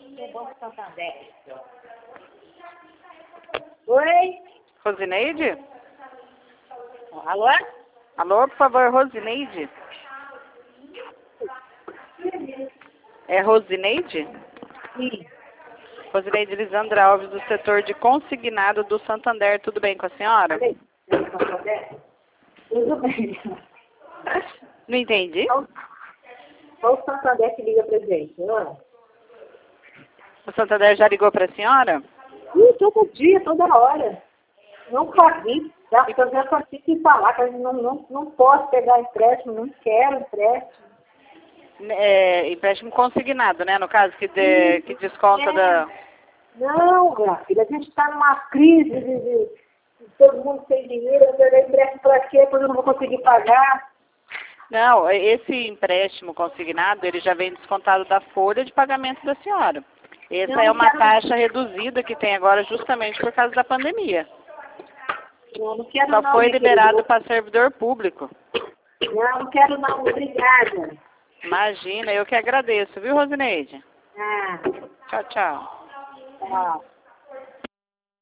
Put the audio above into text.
do Banco Santander. Oi? Rosineide? Alô? Alô, por favor, Rosineide? É Rosineide? Sim. Rosineide Lisandra Alves, do setor de consignado do Santander. Tudo bem com a senhora? Tudo bem. Não entendi. Qual o Santander que liga pra gente, não? O Santander já ligou para a senhora? Todo dia, toda hora. Nunca vi. Eu já consigo te falar que eu não posso pegar empréstimo, não quero empréstimo. Empréstimo consignado, né? No caso, que desconta da... Não, minha filha, a gente está numa crise de todo mundo sem dinheiro, eu vou dar empréstimo para quê? Porque eu não vou conseguir pagar. Não, esse empréstimo consignado, ele já vem descontado da folha de pagamento da senhora. Essa é uma taxa reduzida que tem agora justamente por causa da pandemia. Não quero Só não, foi liberado para servidor público. Não quero não, obrigada. Imagina, eu que agradeço, viu, Rosineide? Ah, Tchau, tchau. tchau.